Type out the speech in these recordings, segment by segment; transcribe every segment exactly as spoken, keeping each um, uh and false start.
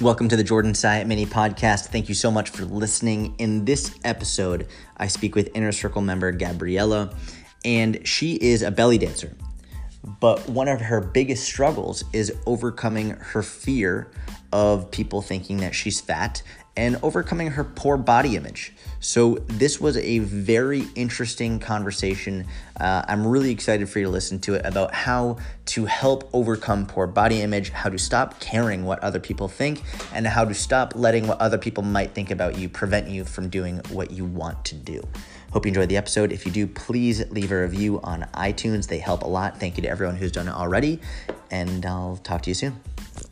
Welcome to the Jordan Syatt Mini Podcast. Thank you so much for listening. In this episode, I speak with Inner Circle member Gabriella, and she is a belly dancer. But one of her biggest struggles is overcoming her fear of people thinking that she's fat and overcoming her poor body image. So this was a very interesting conversation. Uh, I'm really excited for you to listen to it about how to help overcome poor body image, how to stop caring what other people think, and how to stop letting what other people might think about you prevent you from doing what you want to do. Hope you enjoyed the episode. If you do, please leave a review on iTunes. They help a lot. Thank you to everyone who's done it already, and I'll talk to you soon.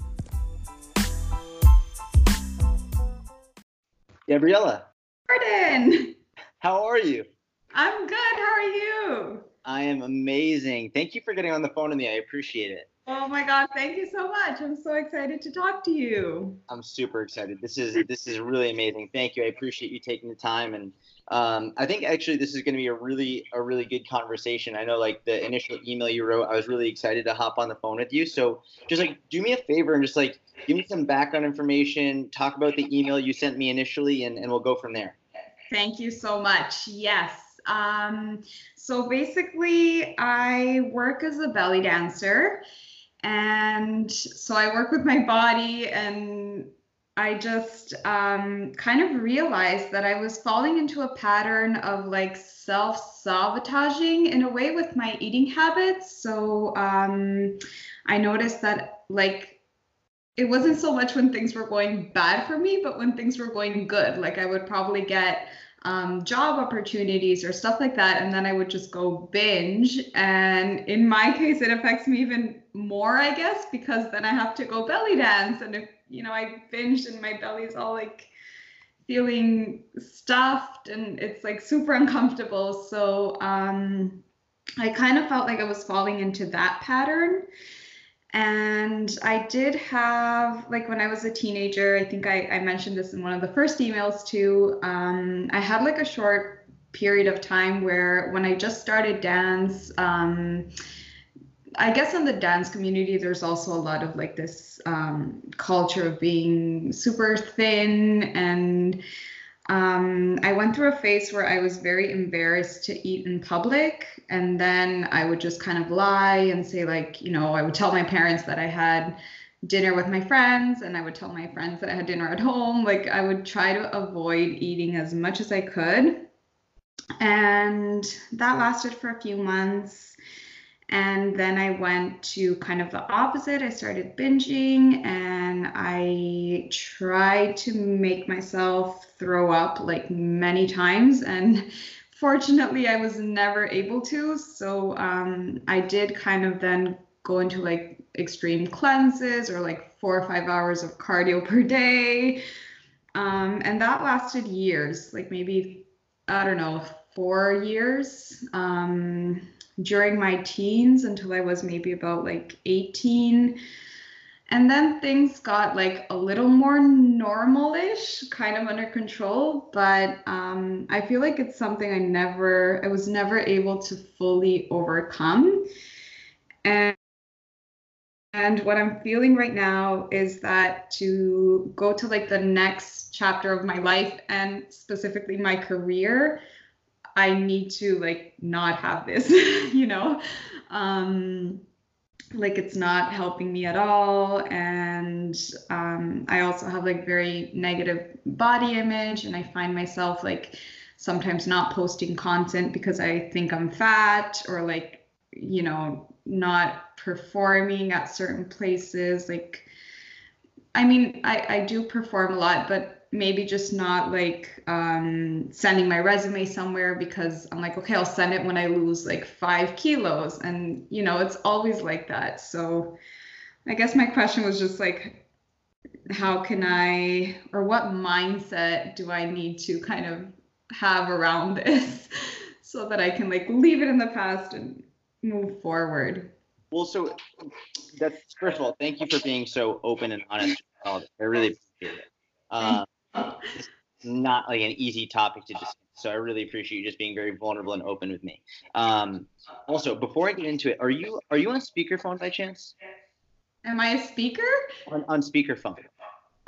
Gabriella. Jordan. How are you? I'm good. How are you? I am amazing. Thank you for getting on the phone with me. I appreciate it. Oh my God, thank you so much. I'm so excited to talk to you. I'm super excited. This is this is really amazing. Thank you. I appreciate you taking the time, and um, I think actually this is going to be a really a really good conversation. I know like the initial email you wrote, I was really excited to hop on the phone with you. So just like do me a favor and just like give me some background information, talk about the email you sent me initially, and, and we'll go from there. Thank you so much. Yes. Um, so basically, I work as a belly dancer. And so I work with my body, and I just um, kind of realized that I was falling into a pattern of like self-sabotaging in a way with my eating habits. So um, I noticed that like it wasn't so much when things were going bad for me, but when things were going good. Like I would probably get um, job opportunities or stuff like that, and then I would just go binge. And in my case, it affects me even more, I guess, because then I have to go belly dance, and if you know I binged and my belly's all like feeling stuffed, and it's like super uncomfortable. So um, I kind of felt like I was falling into that pattern. And I did have, like when I was a teenager, I think I, I mentioned this in one of the first emails too, um, I had like a short period of time where when I just started dance, um, I guess in the dance community, there's also a lot of like this um, culture of being super thin, and Um, I went through a phase where I was very embarrassed to eat in public, and then I would just kind of lie and say like, you know, I would tell my parents that I had dinner with my friends, and I would tell my friends that I had dinner at home. Like I would try to avoid eating as much as I could. And that lasted for a few months. And then I went to kind of the opposite. I started binging, and I tried to make myself throw up like many times. And fortunately, I was never able to. So um, I did kind of then go into like extreme cleanses or like four or five hours of cardio per day. Um, and that lasted years, like maybe, I don't know, four years. Um, during my teens until I was maybe about like eighteen. And then things got like a little more normal-ish, kind of under control. But um, I feel like it's something I never, I was never able to fully overcome. And And what I'm feeling right now is that to go to like the next chapter of my life, and specifically my career, I need to like not have this, you know, um, like it's not helping me at all. And um, I also have like very negative body image, and I find myself like sometimes not posting content because I think I'm fat, or like, you know, not performing at certain places. Like, I mean, I, I do perform a lot, but maybe just not like um, sending my resume somewhere because I'm like, okay, I'll send it when I lose like five kilos. And, you know, it's always like that. So I guess my question was just like, how can I, or what mindset do I need to kind of have around this so that I can like leave it in the past and move forward? Well, so that's, first of all, thank you for being so open and honest. I really appreciate it. Um, it's not like an easy topic to discuss, so I really appreciate you just being very vulnerable and open with me. Um, also, before I get into it, are you are you on speakerphone by chance? Am I a speaker? On, on speakerphone.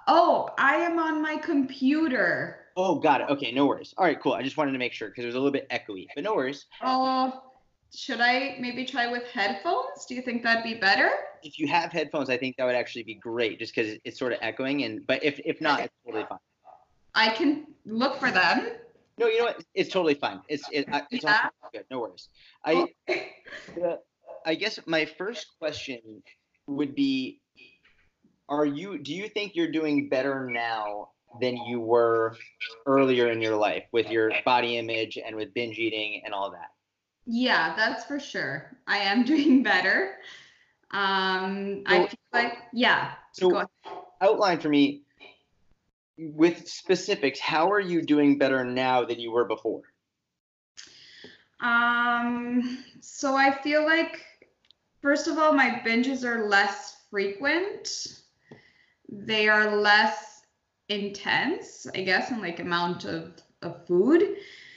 Oh, I am on my computer. Oh, got it. Okay, no worries. All right, cool. I just wanted to make sure because it was a little bit echoey, but no worries. Oh, should I maybe try with headphones? Do you think that'd be better? If you have headphones, I think that would actually be great, just because it's sort of echoing. And but if if not, it's totally fine. I can look for them. No, you know what? It's totally fine. It's it, it's Yeah. all good. No worries. I uh, I guess my first question would be: Are you? Do you think you're doing better now than you were earlier in your life with your body image and with binge eating and all that? Yeah, that's for sure. I am doing better. Um, I So, feel like, yeah. Go so ahead. outline for me with specifics. How are you doing better now than you were before? Um, so I feel like, first of all, my binges are less frequent. They are less intense, I guess, in like amount of, of food.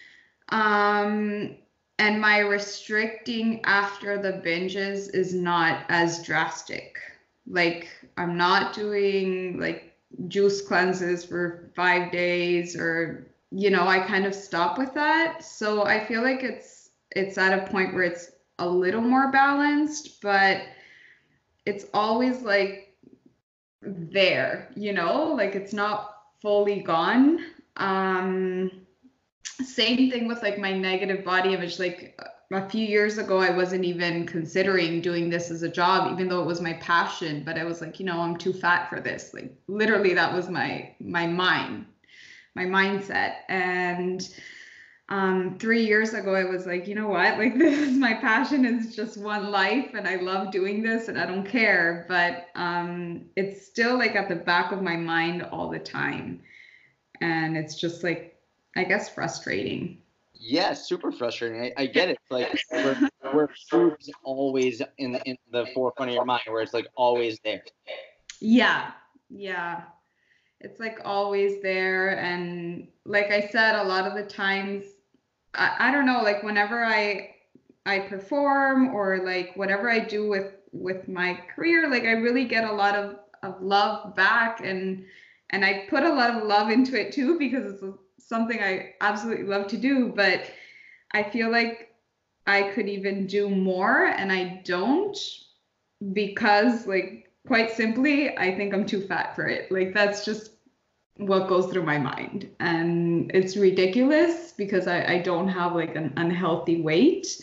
Um, and my restricting after the binges is not as drastic. Like I'm not doing like juice cleanses for five days or you know, I kind of stop with that. So I feel like it's it's at a point where it's a little more balanced, but it's always like there, you know, like it's not fully gone. Um same thing with like my negative body image. Like a few years ago, I wasn't even considering doing this as a job, even though it was my passion. But I was like, you know, I'm too fat for this. Like literally, that was my my mind, my mindset. And um, three years ago, I was like, you know what? Like this is my passion. It's just one life, and I love doing this, and I don't care. But um, it's still like at the back of my mind all the time, and it's just like I guess frustrating. Yeah, super frustrating. I, I get it. Like where, where food is always in the in the forefront of your mind, where it's like always there. Yeah, yeah. It's like always there. And like I said, a lot of the times, I, I don't know, like whenever I I perform or like whatever I do with with my career, like I really get a lot of, of love back and and I put a lot of love into it too because it's something I absolutely love to do, but I feel like I could even do more and I don't because like quite simply I think I'm too fat for it. Like that's just what goes through my mind and it's ridiculous because I, I don't have like an unhealthy weight.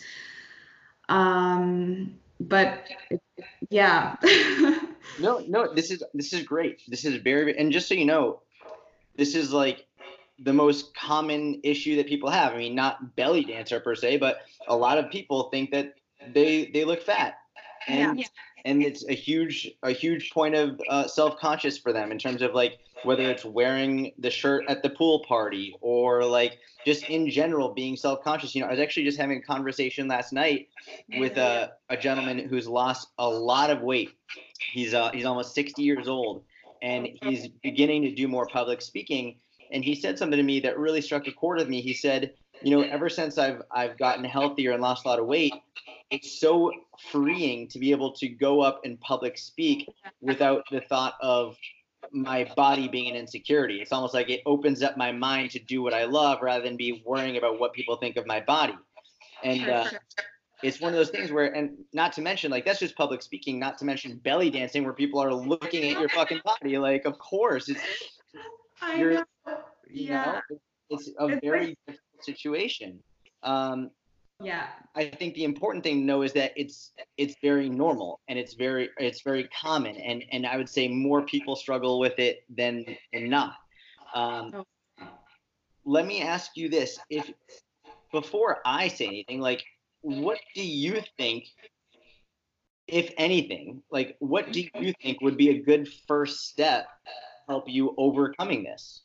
Um but yeah. No, no, this is this is great. This is very, and just so you know, this is like the most common issue that people have. I mean, not belly dancer per se, but a lot of people think that they they look fat, and Yeah. and it's a huge a huge point of uh, self conscious for them in terms of like whether it's wearing the shirt at the pool party or like just in general being self conscious. You know, I was actually just having a conversation last night with a a gentleman who's lost a lot of weight. He's uh he's almost sixty years old, and he's beginning to do more public speaking, and he said something to me that really struck a chord with me. He said, you know, ever since I've I've gotten healthier and lost a lot of weight, it's so freeing to be able to go up and public speak without the thought of my body being an insecurity. It's almost like it opens up my mind to do what I love rather than be worrying about what people think of my body. And uh, it's one of those things where, and not to mention, like that's just public speaking, not to mention belly dancing where people are looking at your fucking body. Like, of course, it's I you're, know. you Yeah. know, it's a It's very like, difficult situation. Um, yeah. I think the important thing to know is that it's it's very normal and it's very it's very common, and and I would say more people struggle with it than than not. Um, Oh. Let me ask you this: if before I say anything, like, what do you think, if anything, like, what do you think would be a good first step to help you overcoming this?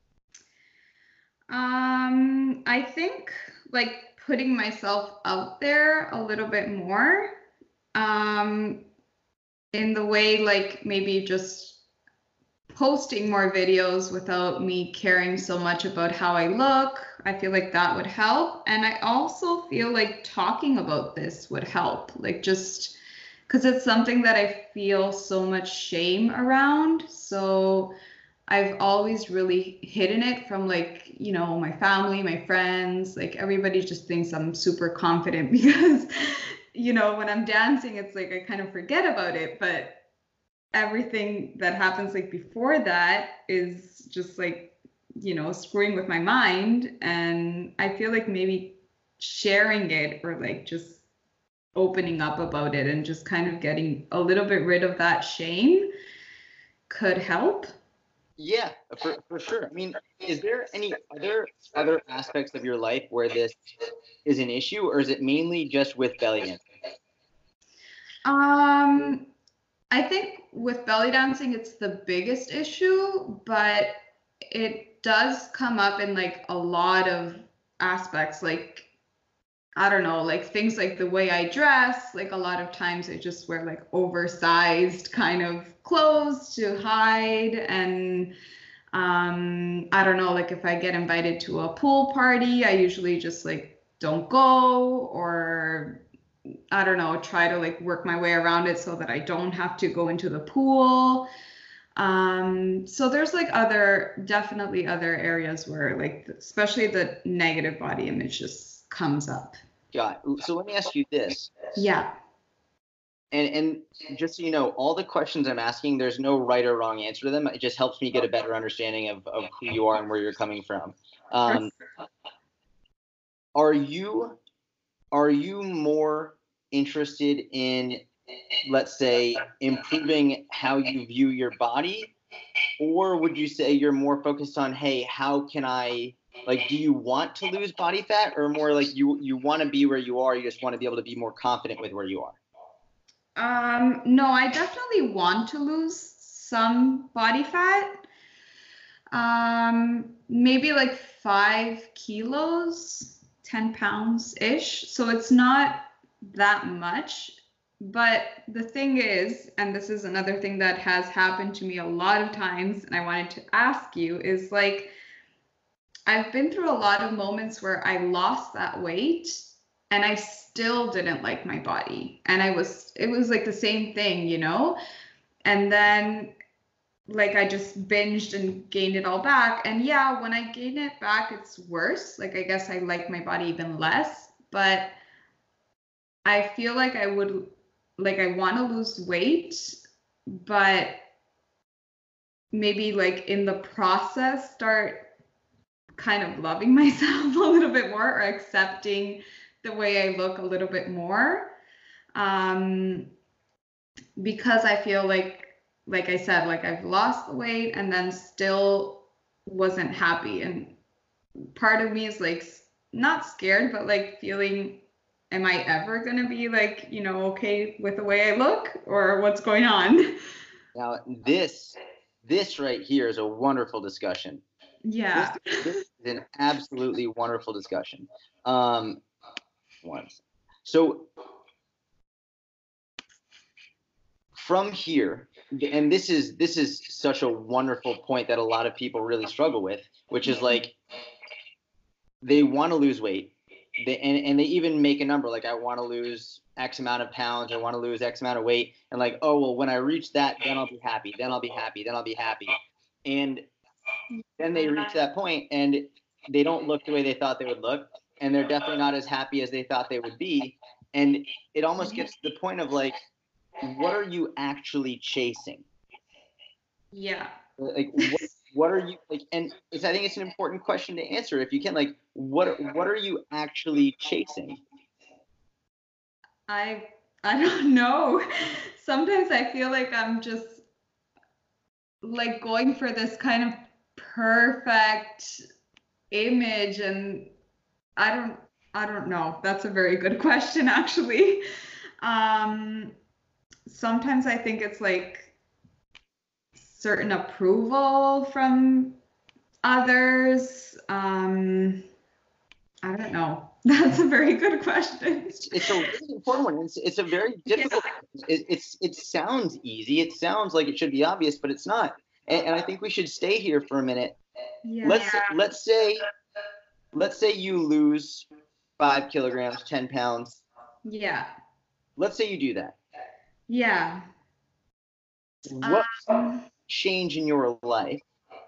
Um, I think like putting myself out there a little bit more. Um, in the way like maybe just posting more videos without me caring so much about how I look. I feel like that would help. And I also feel like talking about this would help. Like just because it's something that I feel so much shame around. So I've always really hidden it from like, you know, my family, my friends, like everybody just thinks I'm super confident because, you know, when I'm dancing, it's like I kind of forget about it, but everything that happens like before that is just like, you know, screwing with my mind. And I feel like maybe sharing it or like just opening up about it and just kind of getting a little bit rid of that shame could help. Yeah, for, for sure. I mean, is there any, are there other aspects of your life where this is an issue, or is it mainly just with belly dancing? Um, I think with belly dancing, it's the biggest issue, but it does come up in like a lot of aspects. Like, I don't know, like things like the way I dress. Like a lot of times I just wear like oversized kind of clothes to hide. And um, I don't know, like if I get invited to a pool party, I usually just like don't go, or I don't know, try to like work my way around it so that I don't have to go into the pool. Um, so there's like other, definitely other areas where like, especially the negative body image just comes up. Got it. So let me ask you this. Yeah. And and just so you know, all the questions I'm asking, there's no right or wrong answer to them. It just helps me get a better understanding of, of who you are and where you're coming from. Um, are you are you more interested in, let's say, improving how you view your body, or would you say you're more focused on, hey, how can I, like, do you want to lose body fat, or more like you you want to be where you are, you just want to be able to be more confident with where you are? Um, no, I definitely want to lose some body fat. Um, maybe like five kilos, ten pounds ish. So it's not that much. But the thing is, and this is another thing that has happened to me a lot of times, and I wanted to ask you, is like I've been through a lot of moments where I lost that weight and I still didn't like my body. And I was, it was like the same thing, you know? And then like I just binged and gained it all back. And yeah, when I gain it back, it's worse. Like I guess I like my body even less, but I feel like I would, like I want to lose weight, but maybe like in the process start kind of loving myself a little bit more or accepting the way I look a little bit more. Um, because I feel like, like I said, like I've lost the weight and then still wasn't happy. And part of me is like not scared, but like feeling, am I ever going to be like, you know, okay with the way I look or what's going on? Now, this this right here is a wonderful discussion. Yeah. This, this is an absolutely wonderful discussion. Um, once. So from here, and this is this is such a wonderful point that a lot of people really struggle with, which is like they want to lose weight. They, and, and they even make a number like I want to lose X amount of pounds, I want to lose X amount of weight, and like, oh well, when I reach that, then I'll be happy, then I'll be happy, then I'll be happy. And then they reach that point and they don't look the way they thought they would look, and they're definitely not as happy as they thought they would be. And it almost gets to the point of like, what are you actually chasing? Yeah. Like what, what are you like? And it's, I think it's an important question to answer if you can. Like, what what are you actually chasing? I I don't know. Sometimes I feel like I'm just like going for this kind of perfect image, and I don't I don't know. That's a very good question actually. Um sometimes I think it's like certain approval from others. Um I don't know. That's a very good question. It's, it's a really important one. It's, it's a very difficult. Yeah. It, it's it sounds easy. It sounds like it should be obvious, but it's not. And, and I think we should stay here for a minute. Yeah. Let's let's say let's say you lose five kilograms, ten pounds. Yeah. Let's say you do that. Yeah. What um, change in your life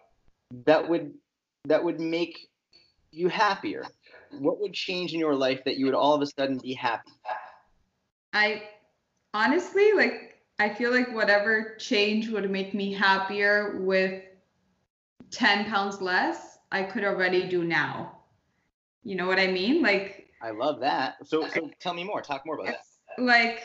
that would that would make you happier? What would change in your life that you would all of a sudden be happy? I honestly, like, I feel like whatever change would make me happier with ten pounds less, I could already do now. You know what I mean? Like, I love that. So so tell me more. Talk more about that. like,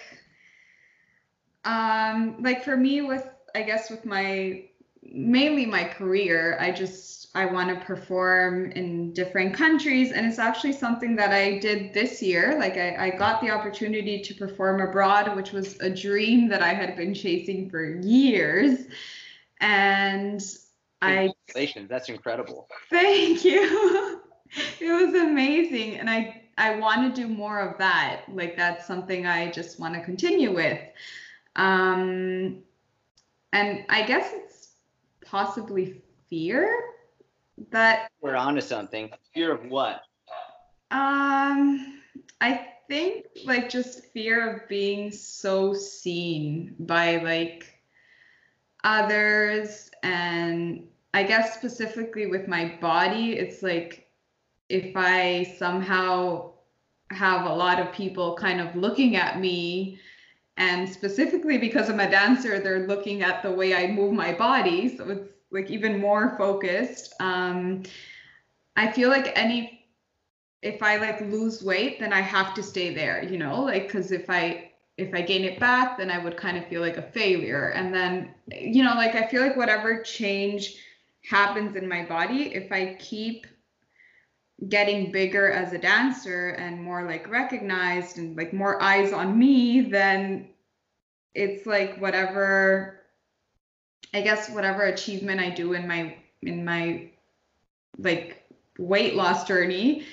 um, like for me with, I guess with my, mainly my career, I just, I want to perform in different countries. And it's actually something that I did this year. Like I, I got the opportunity to perform abroad, which was a dream that I had been chasing for years. And I, Congratulations, that's incredible. thank you. It was amazing. And I, I want to do more of that. Like that's something I just want to continue with. Um, and I guess it's possibly fear that we're onto something. Fear of what? Um, I think like just fear of being so seen by like others, and I guess specifically with my body, it's like if I somehow have a lot of people kind of looking at me, and specifically because I'm a dancer, they're looking at the way I move my body, so it's like even more focused. Um, I feel like any if I like lose weight, then I have to stay there, you know, like because if I if I gain it back, then I would kind of feel like a failure. And then, you know, like I feel like whatever change happens in my body, if I keep getting bigger as a dancer and more like recognized and like more eyes on me, then it's like whatever, I guess whatever achievement I do in my in my like weight loss journey,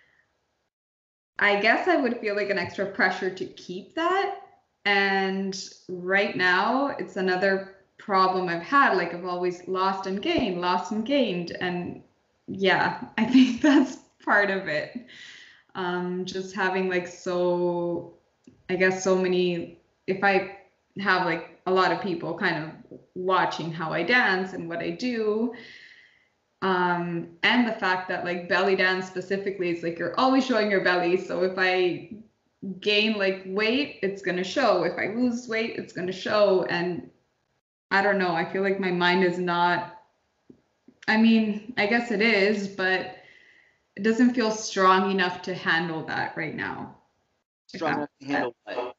I guess I would feel like an extra pressure to keep that. And right now, it's another problem I've had. Like I've always lost and gained, lost and gained. And yeah, I think that's part of it. Um, just having like so, I guess so many, if I have like a lot of people kind of watching how I dance and what I do, um, and the fact that like belly dance specifically is like you're always showing your belly. So if I gain like weight, it's gonna show. If I lose weight, it's gonna show. And I don't know, I feel like my mind is not, I mean, I guess it is, but it doesn't feel strong enough to handle that right now. Strong enough to handle what?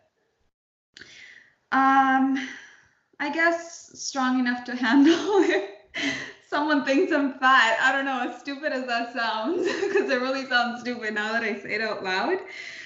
Um, I guess strong enough to handle if someone thinks I'm fat. I don't know, as stupid as that sounds, because it really sounds stupid now that I say it out loud.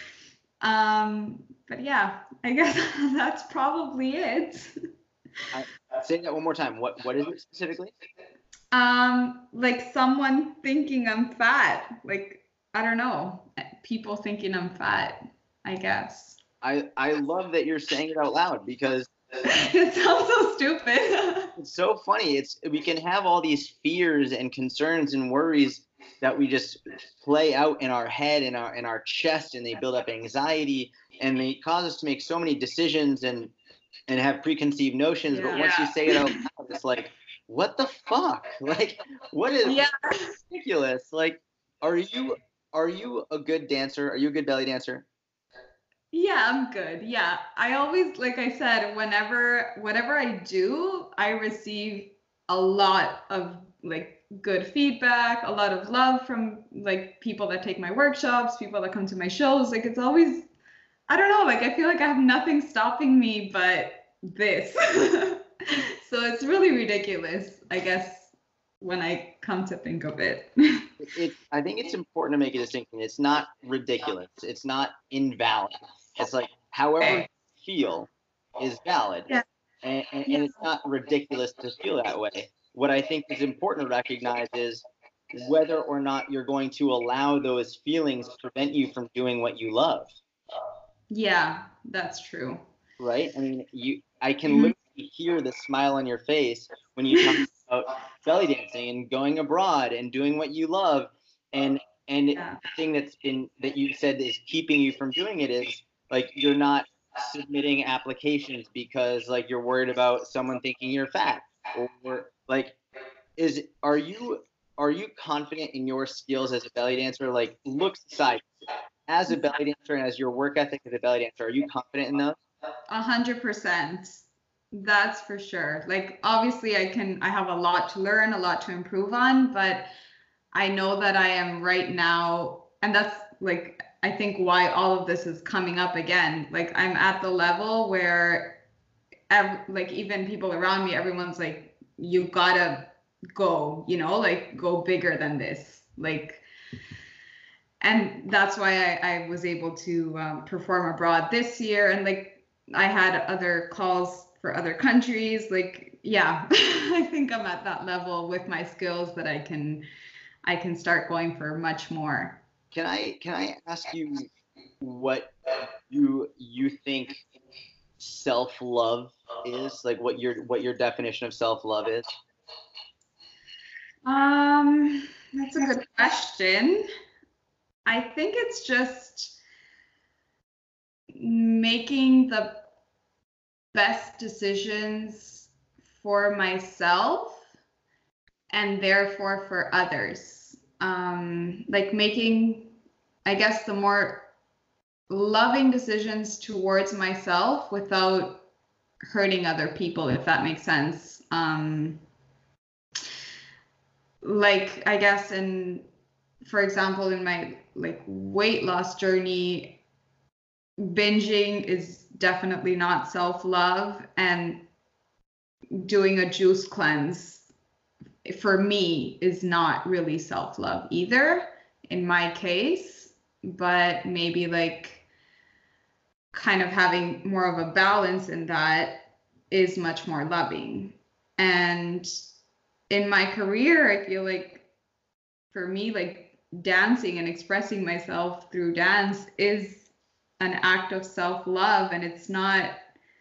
Um, but yeah, I guess that's probably it. I, say that one more time. What what is it specifically? Um, like someone thinking I'm fat. Like, I don't know, people thinking I'm fat, I guess. I, I love that you're saying it out loud because it sounds so stupid. It's so funny. It's we can have all these fears and concerns and worries that we just play out in our head and our in our chest, and they build up anxiety, and they cause us to make so many decisions and and have preconceived notions. Yeah. But once you say it out loud, it's like, what the fuck? Like, what is yeah. ridiculous? Like, are you are you a good dancer? Are you a good belly dancer? Yeah, I'm good. Yeah. I always, like I said, whenever, whatever I do, I receive a lot of like good feedback, a lot of love from like people that take my workshops, people that come to my shows. Like it's always, I don't know, like I feel like I have nothing stopping me but this. So it's really ridiculous, I guess, when I come to think of it. it, I think it's important to make a distinction. It's not ridiculous. It's not invalid. It's like however you feel is valid. Yeah. And, and, and it's not ridiculous to feel that way. What I think is important to recognize is whether or not you're going to allow those feelings to prevent you from doing what you love. Yeah, that's true. Right? I mean, you. I can mm-hmm. literally hear the smile on your face when you talk about belly dancing and going abroad and doing what you love. And and yeah. the thing that's been that you said is keeping you from doing it is like you're not submitting applications because like you're worried about someone thinking you're fat, or like is are you are you confident in your skills as a belly dancer? Like, looks aside, as a belly dancer and as your work ethic as a belly dancer, are you confident in those? A hundred percent. That's for sure. Like, obviously I can, I have a lot to learn, a lot to improve on, but I know that I am right now, and that's like, I think why all of this is coming up again. Like, I'm at the level where, ev- like, even people around me, everyone's like, you gotta go, you know, like, go bigger than this. Like, and that's why I, I was able to um, perform abroad this year. And like, I had other calls for other countries. Like, yeah, I think I'm at that level with my skills that I can I can start going for much more. Can I can I ask you what you you think self-love is? Like, what your what your definition of self-love is? Um, that's a good question. I think it's just making the best decisions for myself and therefore for others. Um, like making, I guess, the more loving decisions towards myself without hurting other people, if that makes sense. Um, like, I guess, in, for example, in my like weight loss journey, binging is definitely not self-love, and doing a juice cleanse for me is not really self-love either in my case, but maybe like kind of having more of a balance in that is much more loving. And in my career, I feel like for me, like dancing and expressing myself through dance is an act of self-love, and it's not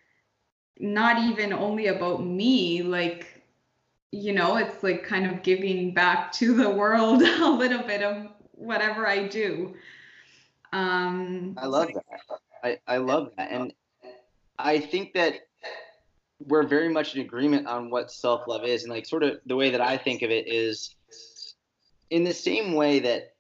not even only about me. Like, you know, it's like kind of giving back to the world a little bit of whatever I do. Um, I love that. I, I love that. And I think that we're very much in agreement on what self-love is. And like, sort of the way that I think of it is in the same way that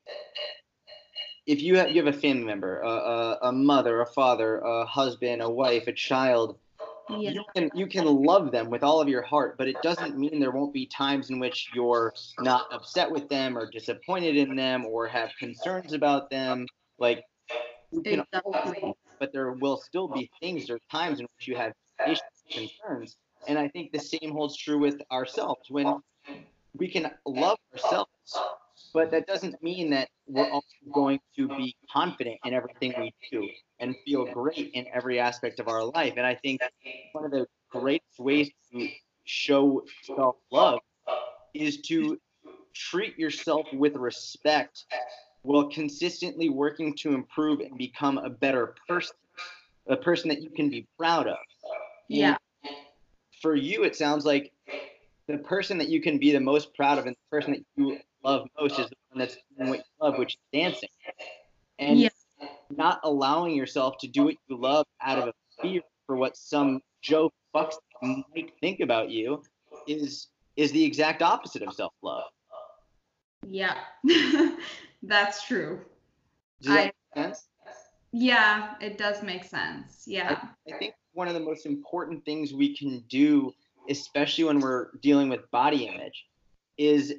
if you have you have a family member, a, a, a mother, a father, a husband, a wife, a child, yeah. you can you can love them with all of your heart, but it doesn't mean there won't be times in which you're not upset with them or disappointed in them or have concerns about them. Like, you can always, Exactly. but there will still be things or times in which you have issues and concerns. And I think the same holds true with ourselves. When we can love ourselves, but that doesn't mean that we're always going to be confident in everything we do and feel great in every aspect of our life. And I think one of the greatest ways to show self-love is to treat yourself with respect while consistently working to improve and become a better person, a person that you can be proud of. Yeah. And for you, it sounds like the person that you can be the most proud of and the person that you love most is the one that's doing what you love, which is dancing. And Yeah. not allowing yourself to do what you love out of a fear for what some Joe fucks might think about you is is the exact opposite of self-love. Yeah. That's true. Does that I, make sense? yeah, it does make sense. Yeah. I, I think one of the most important things we can do, especially when we're dealing with body image, is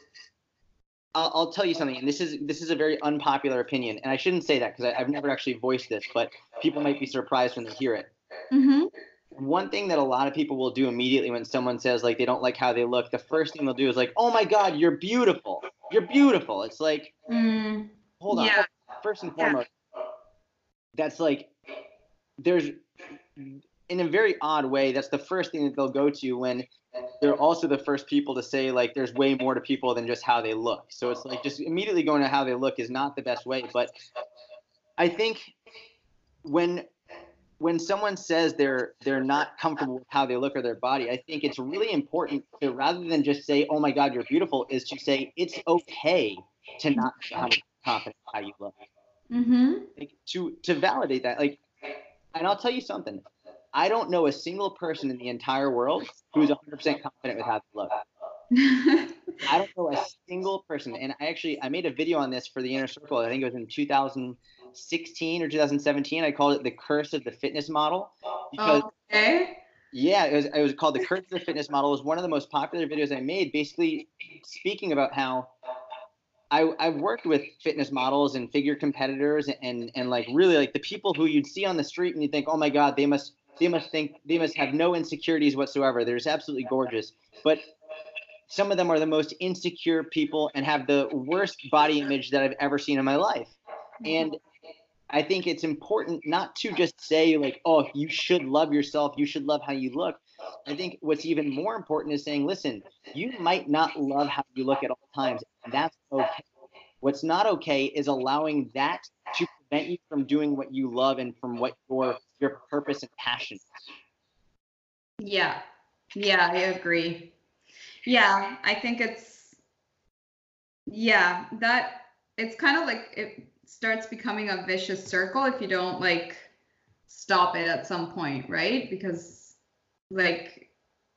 I'll, I'll tell you something, and this is this is a very unpopular opinion, and I shouldn't say that because I've never actually voiced this, but people might be surprised when they hear it. Mm-hmm. One thing that a lot of people will do immediately when someone says like they don't like how they look, the first thing they'll do is like, "Oh my God, you're beautiful! You're beautiful!" It's like, Mm, hold on. yeah. First and foremost, that's like there's in a very odd way, that's the first thing that they'll go to when they're also the first people to say like there's way more to people than just how they look. So it's like just immediately going to how they look is not the best way. But I think when when someone says they're they're not comfortable with how they look or their body, I think it's really important to, rather than just say, "Oh my God, you're beautiful," is to say it's okay to not be one hundred percent confident in how you look. Mm-hmm. Like, to to validate that, like, and I'll tell you something. I don't know a single person in the entire world who's one hundred percent confident with how they look. I don't know a single person, and I actually I made a video on this for the Inner Circle. I think it was in two thousand sixteen or two thousand seventeen. I called it the curse of the fitness model because Okay. yeah, it was it was called the curse of the fitness model. It was one of the most popular videos I made, basically speaking about how I I've worked with fitness models and figure competitors and and like really like the people who you'd see on the street and you think, oh my God, they must they must think they must have no insecurities whatsoever. They're just absolutely gorgeous, but some of them are the most insecure people and have the worst body image that I've ever seen in my life. And I think it's important not to just say like, oh, you should love yourself, you should love how you look. I think what's even more important is saying, listen, you might not love how you look at all times. And that's okay. What's not okay is allowing that to prevent you from doing what you love and from what your your purpose and passion is. Yeah. Yeah, I agree. Yeah, I think it's, yeah, that it's kind of like it starts becoming a vicious circle if you don't like stop it at some point, right? Because like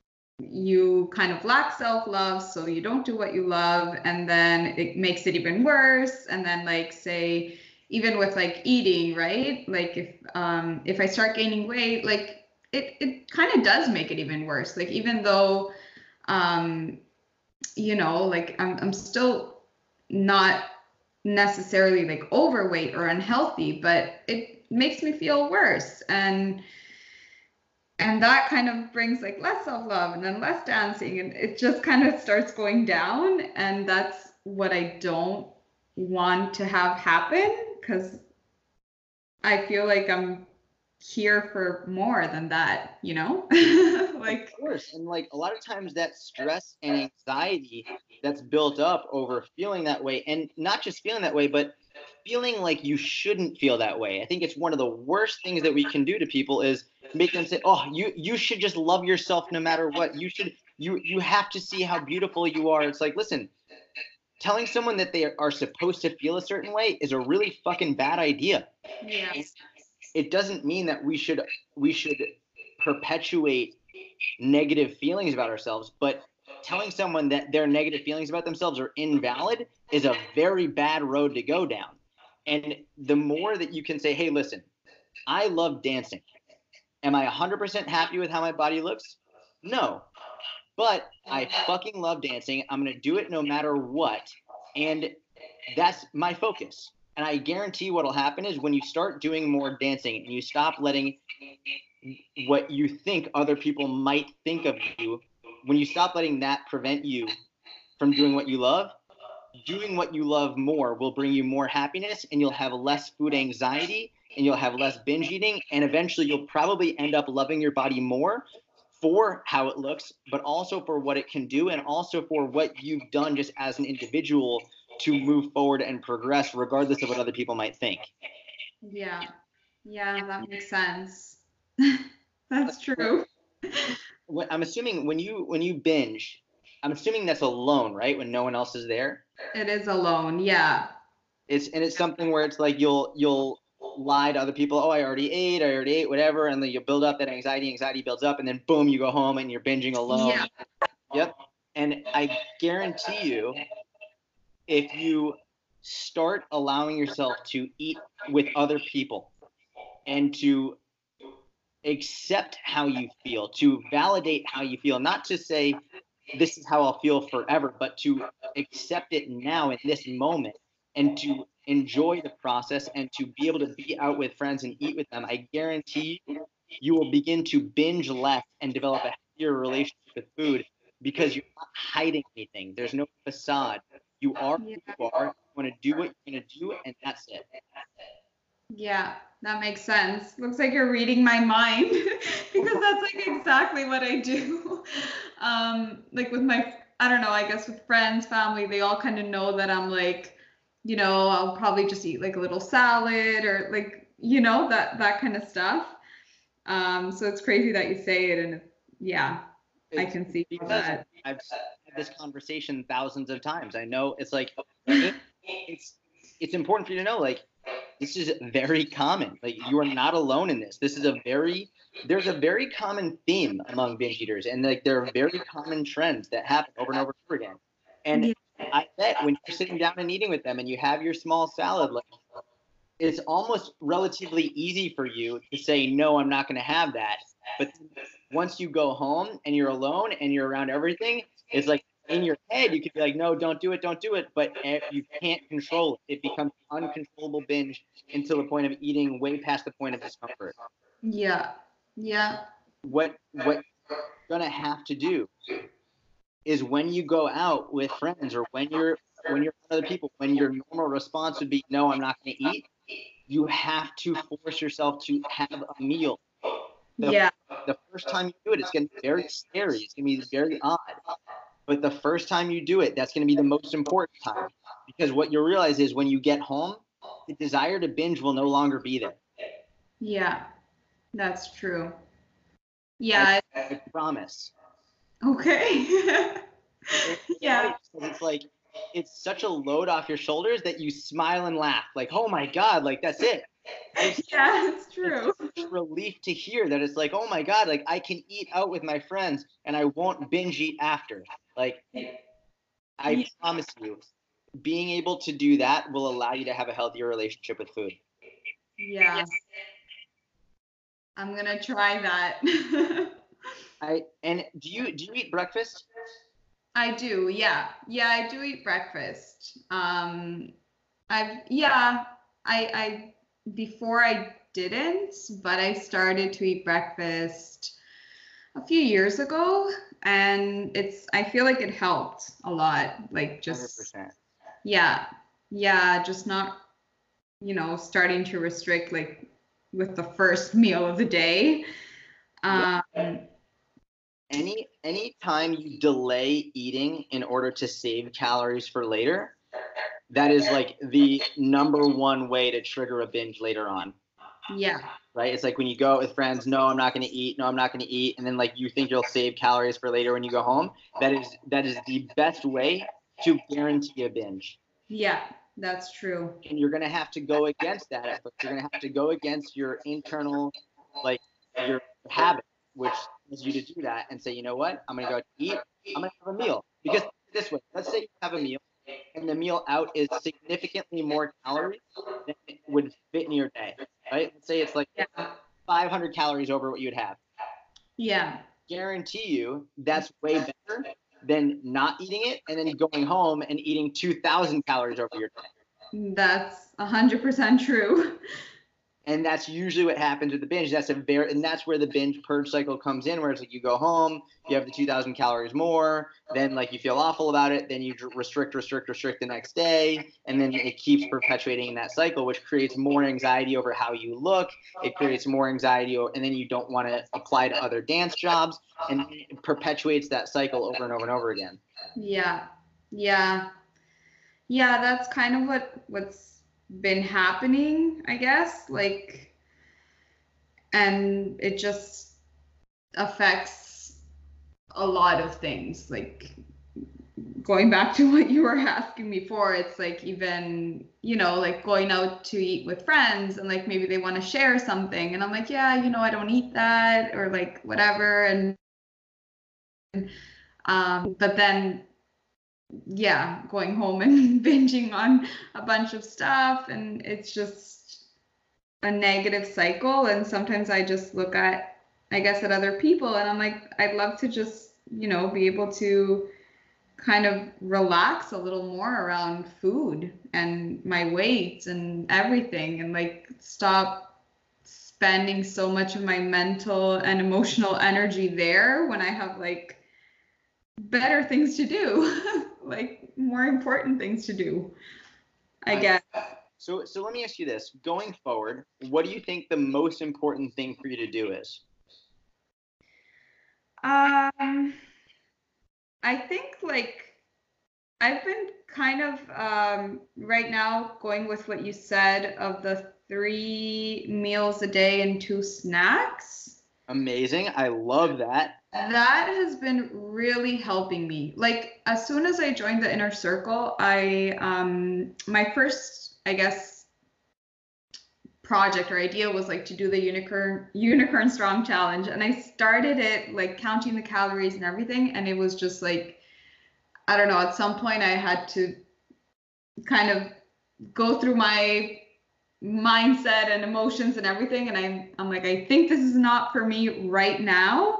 you kind of lack self-love, so you don't do what you love, and then it makes it even worse. And then like say even with like eating, right? Like if um if I start gaining weight, like it it kind of does make it even worse. Like even though um you know, like I'm I'm still not necessarily like overweight or unhealthy, but it makes me feel worse. And and that kind of brings like less self-love and then less dancing, and it just kind of starts going down. And that's what I don't want to have happen, because I feel like I'm here for more than that, you know? Like, of course. And like a lot of times that stress and anxiety that's built up over feeling that way, and not just feeling that way, but feeling like you shouldn't feel that way. I think it's one of the worst things that we can do to people is make them say, "Oh, you you should just love yourself no matter what. You should you you have to see how beautiful you are." It's like, listen, telling someone that they are supposed to feel a certain way is a really fucking bad idea. yes. It doesn't mean that we should we should perpetuate negative feelings about ourselves, but telling someone that their negative feelings about themselves are invalid is a very bad road to go down. And the more that you can say, hey, listen, I love dancing. Am I one hundred percent happy with how my body looks? No. But I fucking love dancing. I'm going to do it no matter what. And that's my focus. And I guarantee what'll happen is when you start doing more dancing and you stop letting what you think other people might think of you, when you stop letting that prevent you from doing what you love, doing what you love more will bring you more happiness, and you'll have less food anxiety, and you'll have less binge eating, and eventually you'll probably end up loving your body more for how it looks, but also for what it can do, and also for what you've done just as an individual to move forward and progress regardless of what other people might think. Yeah. Yeah, that makes sense. That's true. I'm assuming when you when you binge, I'm assuming that's alone, right? When no one else is there. It is alone. Yeah. It's and it's something where it's like you'll you'll lie to other people. Oh, I already ate. I already ate. Whatever, and then you build up that anxiety. Anxiety builds up, and then boom, you go home and you're binging alone. Yeah. Yep. And I guarantee you, if you start allowing yourself to eat with other people and to accept how you feel, to validate how you feel, not to say this is how I'll feel forever, but to accept it now in this moment and to enjoy the process and to be able to be out with friends and eat with them, I guarantee you, you will begin to binge less and develop a healthier relationship with food because you're not hiding anything. There's no facade. You are who Yeah. you are. You want to do what you're going to do, and that's it. Yeah, that makes sense. Looks like you're reading my mind because that's like exactly what I do. Um, like with my, I don't know, I guess with friends, family, they all kind of know that I'm like, you know, I'll probably just eat like a little salad or like, you know, that that kind of stuff. Um, so it's crazy that you say it, and yeah, I It's can see because that. I've had this conversation thousands of times. I know it's like it's it's important for you to know, like this is very common. Like, you are not alone in this. This is a very, there's a very common theme among binge eaters, and like there are very common trends that happen over and over and over again. And Yeah. I bet when you're sitting down and eating with them and you have your small salad, like, it's almost relatively easy for you to say, no, I'm not going to have that. But once you go home and you're alone and you're around everything, it's like in your head, you could be like, no, don't do it, don't do it. But you can't control it. It becomes uncontrollable binge until the point of eating way past the point of discomfort. Yeah. Yeah. What, what you're going to have to do is when you go out with friends or when you're, when you're with other people, when your normal response would be, no, I'm not going to eat, you have to force yourself to have a meal. The, yeah. The first time you do it, it's going to be very scary. It's going to be very odd. But the first time you do it, that's going to be the most important time. Because what you'll realize is when you get home, the desire to binge will no longer be there. Yeah, that's true. Yeah. I, I promise. Okay. Yeah. It's like, it's such a load off your shoulders that you smile and laugh. Like, oh my God, like that's it. It's, yeah, it's true. It's a relief to hear that. It's like, oh my God, like I can eat out with my friends and I won't binge eat after. Like, I yeah. promise you, being able to do that will allow you to have a healthier relationship with food. Yeah. I'm gonna try that. I and do you do you eat breakfast? I do, yeah. Yeah, I do eat breakfast. Um I've yeah, I I before I didn't, but I started to eat breakfast a few years ago, and it's I feel like it helped a lot. Like just one hundred percent. Yeah. Yeah, just not, you know, starting to restrict like with the first meal of the day. Um Any any time you delay eating in order to save calories for later, that is like the number one way to trigger a binge later on. Yeah. Right? It's like when you go out with friends, no, I'm not going to eat, no, I'm not going to eat, and then like you think you'll save calories for later when you go home. That is that is the best way to guarantee a binge. Yeah, that's true. And you're going to have to go against that effort. You're going to have to go against your internal, like your habit, which is you to do that and say, you know what, I'm going to go out to eat, I'm going to have a meal. Because this way, let's say you have a meal and the meal out is significantly more calories than it would fit in your day, right? Let's say it's like yeah. five hundred calories over what you'd have. Yeah. Guarantee you that's way better than not eating it and then going home and eating two thousand calories over your day. That's one hundred percent true. And that's usually what happens with the binge. That's a very, and that's where the binge purge cycle comes in, where it's like you go home, you have the two thousand calories more, then like you feel awful about it, then you restrict, restrict, restrict the next day, and then it keeps perpetuating that cycle, which creates more anxiety over how you look. It creates more anxiety, and then you don't want to apply to other dance jobs, and it perpetuates that cycle over and over and over again. Yeah, yeah, yeah. That's kind of what what's been happening, I guess, like, and it just affects a lot of things. Like, going back to what you were asking me for, it's like even, you know, like going out to eat with friends and like maybe they want to share something and I'm like, yeah, you know, I don't eat that or like whatever, and um but then yeah, going home and binging on a bunch of stuff, and it's just a negative cycle. And sometimes I just look at, I guess, at other people and I'm like, I'd love to just, you know, be able to kind of relax a little more around food and my weight and everything, and like stop spending so much of my mental and emotional energy there when I have like better things to do. Like more important things to do, I guess. So, so let me ask you this: going forward, what do you think the most important thing for you to do is? Um, I think like I've been kind of um, right now going with what you said of the three meals a day and two snacks. Amazing. I love that. That has been really helping me. Like as soon as I joined the inner circle, I um my first, I guess, project or idea was like to do the unicorn unicorn strong challenge, and I started it like counting the calories and everything, and it was just like, I don't know, at some point I had to kind of go through my mindset and emotions and everything, and I'm I'm like, I think this is not for me right now.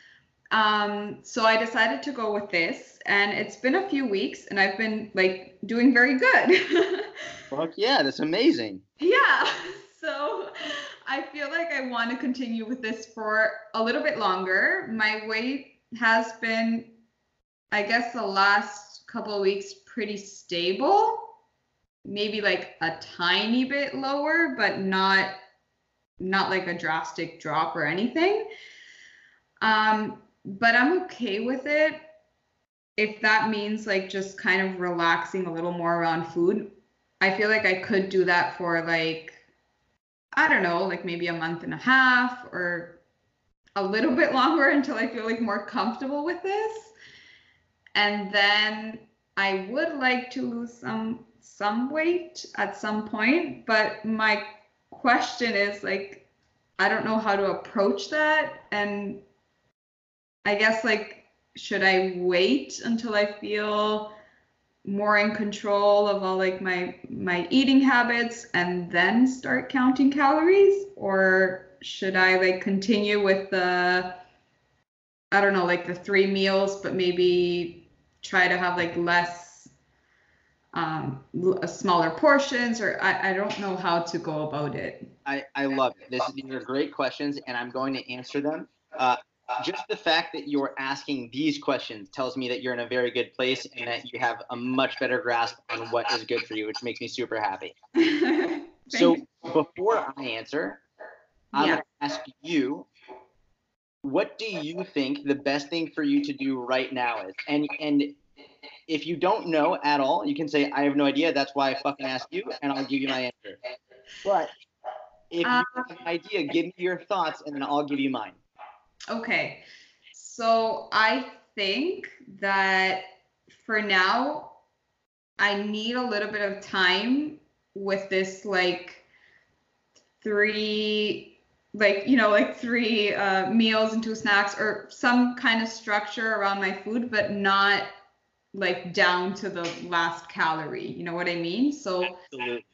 Um, so I decided to go with this, and it's been a few weeks, and I've been like doing very good. Fuck yeah, that's amazing. Yeah. So I feel like I want to continue with this for a little bit longer. My weight has been, I guess, the last couple of weeks pretty stable. Maybe like a tiny bit lower, but not not like a drastic drop or anything. Um, but I'm okay with it if that means like just kind of relaxing a little more around food. I feel like I could do that for like, I don't know, like maybe a month and a half or a little bit longer until I feel like more comfortable with this. And then I would like to lose some some weight at some point, but my question is like, I don't know how to approach that. And I guess like, should I wait until I feel more in control of all like my my eating habits and then start counting calories, or should I like continue with the, I don't know, like the three meals, but maybe try to have like less um smaller portions, or I, I don't know how to go about it. I, I love it. This, these are great questions, and I'm going to answer them. Uh, just the fact that you're asking these questions tells me that you're in a very good place and that you have a much better grasp on what is good for you, which makes me super happy. So before I answer, I'm yeah. going to ask you, what do you think the best thing for you to do right now is? And and if you don't know at all, you can say, I have no idea. That's why I fucking asked you, and I'll give you my answer. But if you have an idea, give me your thoughts, and then I'll give you mine. Okay. So I think that for now, I need a little bit of time with this, like three, like, you know, like three uh, meals and two snacks, or some kind of structure around my food, but not like down to the last calorie. You know what I mean? So, absolutely.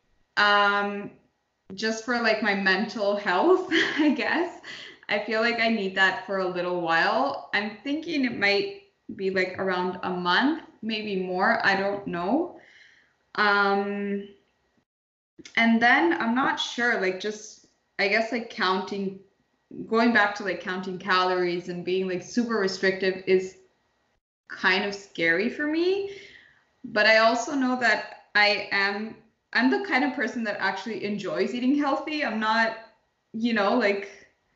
Um, just for like my mental health, I guess, I feel like I need that for a little while. I'm thinking it might be like around a month, maybe more. I don't know. Um, and then I'm not sure, like just, I guess like counting, going back to like counting calories and being like super restrictive is kind of scary for me. But I also know that I am, I'm the kind of person that actually enjoys eating healthy. I'm not, you know, like,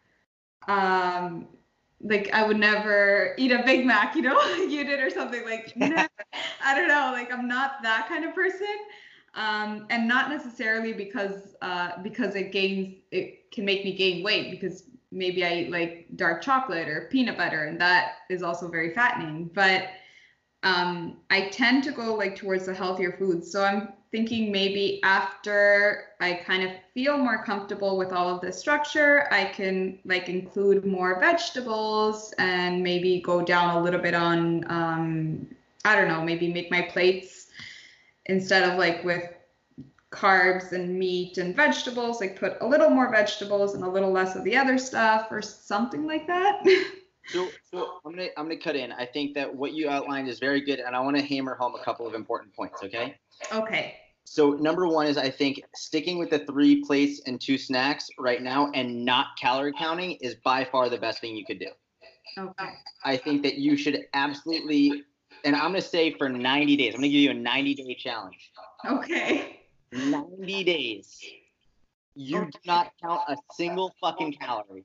um like I would never eat a Big Mac, you know, like you did or something. Like, no, I don't know, like I'm not that kind of person. Um and not necessarily because uh because it gains, it can make me gain weight, because maybe I eat like dark chocolate or peanut butter, and that is also very fattening. But um I tend to go like towards the healthier foods. So I'm thinking maybe after I kind of feel more comfortable with all of the structure, I can like include more vegetables and maybe go down a little bit on, um, I don't know, maybe make my plates, instead of like with carbs and meat and vegetables, like put a little more vegetables and a little less of the other stuff, or something like that. So, so I'm gonna I'm gonna cut in. I think that what you outlined is very good, and I want to hammer home a couple of important points. Okay. Okay. So number one is, I think sticking with the three plates and two snacks right now and not calorie counting is by far the best thing you could do. Okay. I think that you should absolutely, and I'm gonna say for ninety days. I'm gonna give you a ninety day challenge. Okay. ninety days. You do not count a single fucking calorie.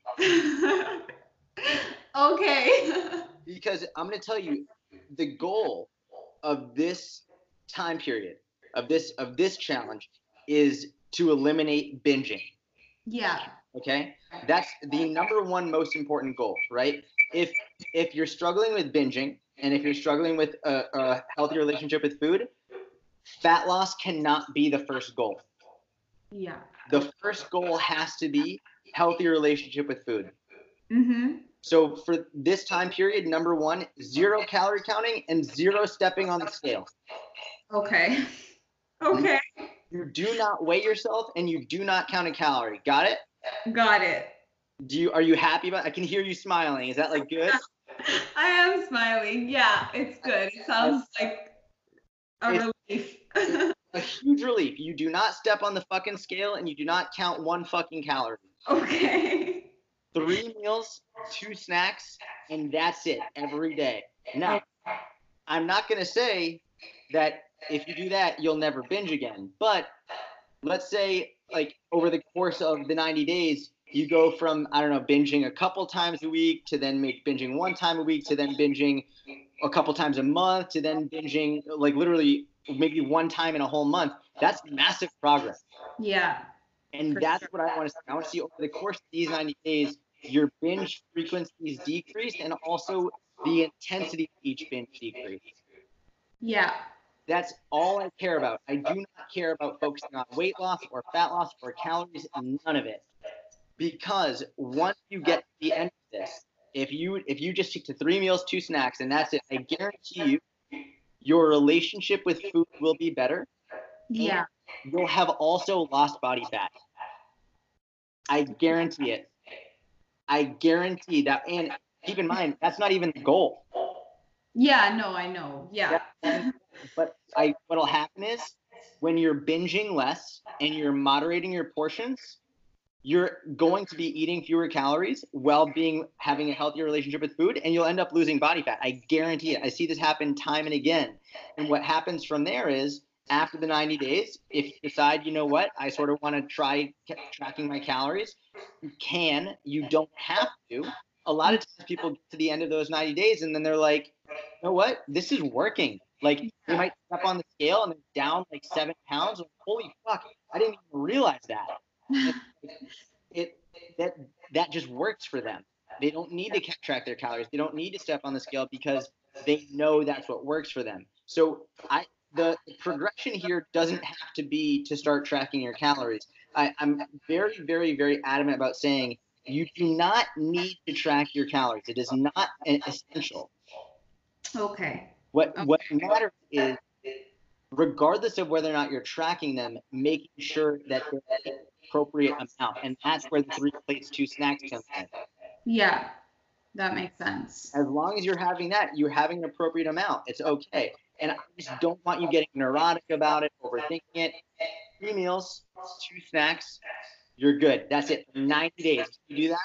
Okay. Because I'm going to tell you, the goal of this time period, of this of this challenge, is to eliminate binging. Yeah. Okay? That's the number one most important goal, right? If if you're struggling with binging, and if you're struggling with a, a healthy relationship with food, fat loss cannot be the first goal. Yeah. the first goal has to be healthy relationship with food. Mm-hmm. So for this time period, number one, zero calorie counting and zero stepping on the scale. Okay. Okay. You do not weigh yourself and you do not count a calorie. Got it? Got it. Do you, are you happy about it? I can hear you smiling. Is that like good? I am smiling. Yeah, it's good. It sounds like a relief. A huge relief. You do not step on the fucking scale and you do not count one fucking calorie. Okay. Three meals, two snacks, and that's it every day. Now, I'm not going to say that if you do that, you'll never binge again. But let's say, like, over the course of the ninety days, you go from, I don't know, binging a couple times a week to then make binging one time a week to then binging a couple times a month to then binging, like, literally maybe one time in a whole month. That's massive progress. Yeah. And that's sure. what I want to see. I want to see over the course of these ninety days, your binge frequencies decrease and also the intensity of each binge decrease. Yeah. That's all I care about. I do not care about focusing on weight loss or fat loss or calories, none of it. Because once you get to the end of this, if you if you just stick to three meals, two snacks, and that's it, I guarantee you, your relationship with food will be better. Yeah. You'll have also lost body fat. I guarantee it. I guarantee that. And keep in mind, that's not even the goal. Yeah, no, I know. Yeah. That, but I, what'll happen is when you're binging less and you're moderating your portions, you're going to be eating fewer calories while being having a healthier relationship with food, and you'll end up losing body fat. I guarantee it. I see this happen time and again. And what happens from there is, after the ninety days, if you decide, you know what, I sort of want to try tracking my calories, you can. You don't have to. A lot of times people get to the end of those ninety days and then they're like, you know what, this is working. Like, they might step on the scale and they're down like seven pounds. Like, holy fuck, I didn't even realize that. It, it that that just works for them. They don't need to track their calories. They don't need to step on the scale because they know that's what works for them. So I the progression here doesn't have to be to start tracking your calories. I, I'm very, very, very adamant about saying you do not need to track your calories. It is not essential. Okay. What okay. what matters is, regardless of whether or not you're tracking them, making sure that they're the appropriate amount. And that's where the three plates, two snacks comes in. Yeah, that makes sense. As long as you're having that, you're having an appropriate amount. It's okay. And I just don't want you getting neurotic about it, overthinking it. Three meals, two snacks, you're good. That's it. For ninety days. Can you do that?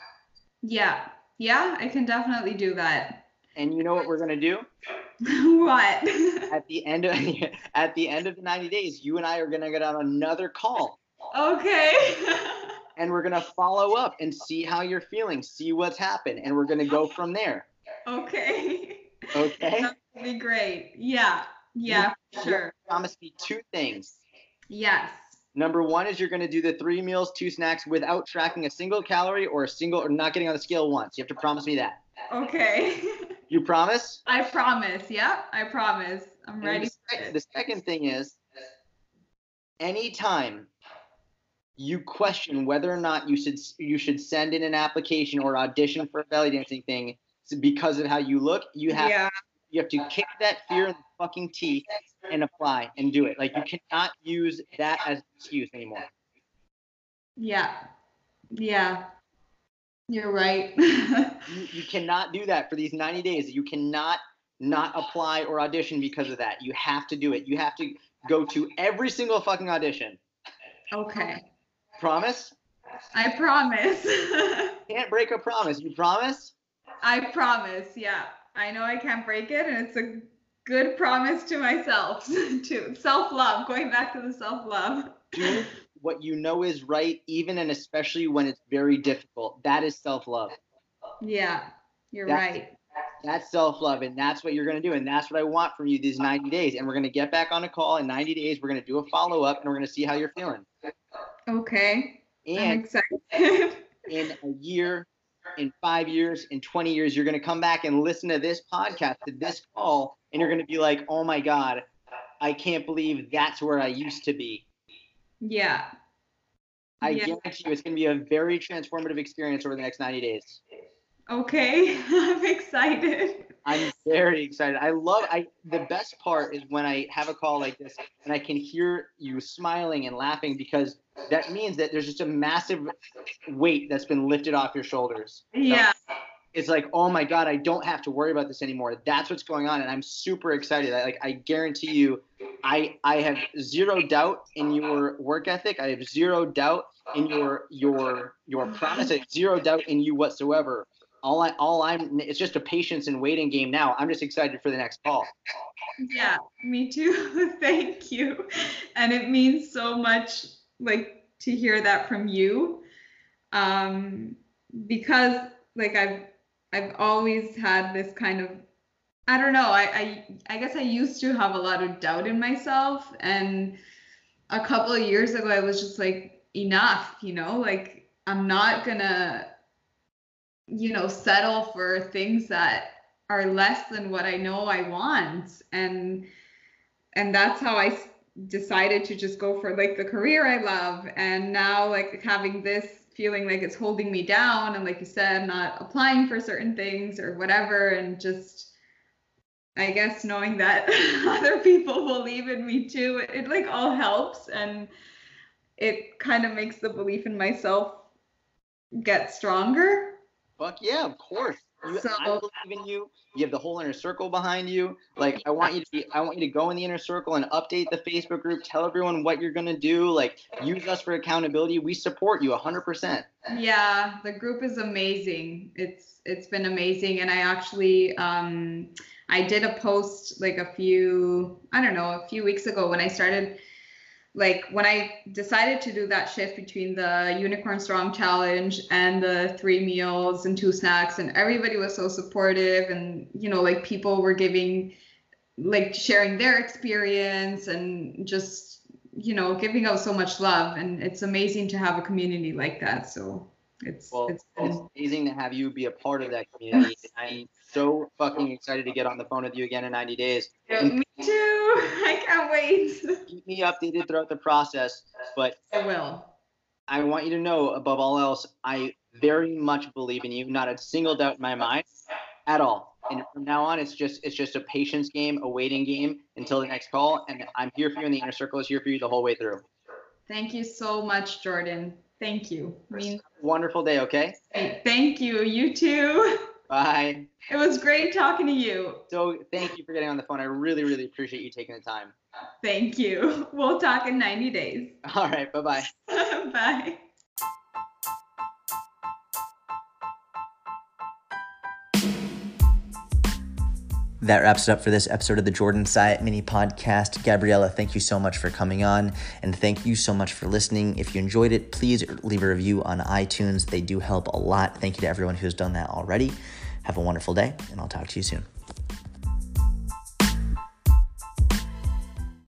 Yeah. Yeah, I can definitely do that. And you know what we're gonna do? What? At the end of at the end of the ninety days, you and I are gonna get on another call. Okay. And we're gonna follow up and see how you're feeling, see what's happened, and we're gonna go from there. Okay. Okay? That would be great. Yeah. Yeah, you, sure. You promise me two things. Yes. Number one is you're gonna do the three meals, two snacks without tracking a single calorie or a single or not getting on the scale once. You have to promise me that. Okay. You promise? I promise. Yeah, I promise. I'm And ready. The, sec- the second thing is, anytime you question whether or not you should you should send in an application or audition for a belly dancing thing because of how you look, you have Yeah. you have to kick that fear in the fucking teeth and apply and do it. Like, you cannot use that as an excuse anymore. Yeah. Yeah. You're right. you, you cannot do that for these ninety days. You cannot not apply or audition because of that. You have to do it. You have to go to every single fucking audition. Okay. Promise? I promise. Can't break a promise. You promise? I promise. Yeah. I know I can't break it, and it's a good promise to myself too. Self-love. Going back to the self-love. Do what you know is right, even and especially when it's very difficult. That is self-love. Yeah, you're that's, right. That's self-love, and that's what you're going to do, and that's what I want from you these ninety days. And we're going to get back on a call in ninety days. We're going to do a follow-up, and we're going to see how you're feeling. Okay. And I'm excited. In a year, in five years, in twenty years, you're going to come back and listen to this podcast, to this call, and you're going to be like, oh my God, I can't believe that's where I used to be. Yeah. I Yeah. guarantee you it's going to be a very transformative experience over the next ninety days. Okay, I'm excited. I'm very excited. I love I the best part is when I have a call like this and I can hear you smiling and laughing, because that means that there's just a massive weight that's been lifted off your shoulders. Yeah. So it's like, oh my God, I don't have to worry about this anymore. That's what's going on, and I'm super excited. I, like I guarantee you, I I have zero doubt in your work ethic. I have zero doubt in your your your promise. I have zero doubt in you whatsoever. All I all I'm it's just a patience and waiting game now. I'm just excited for the next call. Yeah, me too. Thank you. And it means so much, like, to hear that from you. Um, because like I've I've always had this kind of, I don't know, I, I I guess I used to have a lot of doubt in myself, and a couple of years ago I was just like, enough, you know, like I'm not gonna, you know, settle for things that are less than what I know I want. And and that's how I s- decided to just go for like the career I love. And now like having this feeling like it's holding me down, and like you said, not applying for certain things or whatever, and just I guess knowing that other people believe in me too, it, it like all helps, and it kind of makes the belief in myself get stronger. Fuck yeah, of course. You, So I believe in you. You have the whole inner circle behind you. Like I want you to be. I want you to go in the inner circle and update the Facebook group. Tell everyone what you're gonna do. Like use us for accountability. We support you one hundred percent. yeah, the group is amazing. It's it's been amazing, and I actually um I did a post like a few, I don't know, a few weeks ago when I started, like when I decided to do that shift between the Unicorn Strong Challenge and the three meals and two snacks, and everybody was so supportive, and you know, like people were giving, like sharing their experience, and just, you know, giving out so much love, and it's amazing to have a community like that. So it's Well, it's it's been, amazing to have you be a part of that community. I'm so fucking excited to get on the phone with you again in ninety days. yeah, And me too. I can't wait. keep me updated throughout the process. But I will. I want you to know, above all else, I very much believe in you. Not a single doubt in my mind at all. And from now on, it's just it's just a patience game, a waiting game until the next call. And I'm here for you, and the inner circle is here for you the whole way through. Thank you so much, Jordan. Thank you. I mean, Wonderful day, okay? thank you. You too. Bye. It was great talking to you. So thank you for getting on the phone. I really, really appreciate you taking the time. Thank you. We'll talk in ninety days. All right, bye-bye. Bye. That wraps it up for this episode of the Jordan Syatt mini podcast. Gabriella, thank you so much for coming on, and thank you so much for listening. If you enjoyed it, please leave a review on iTunes. They do help a lot. Thank you to everyone who's done that already. Have a wonderful day, and I'll talk to you soon.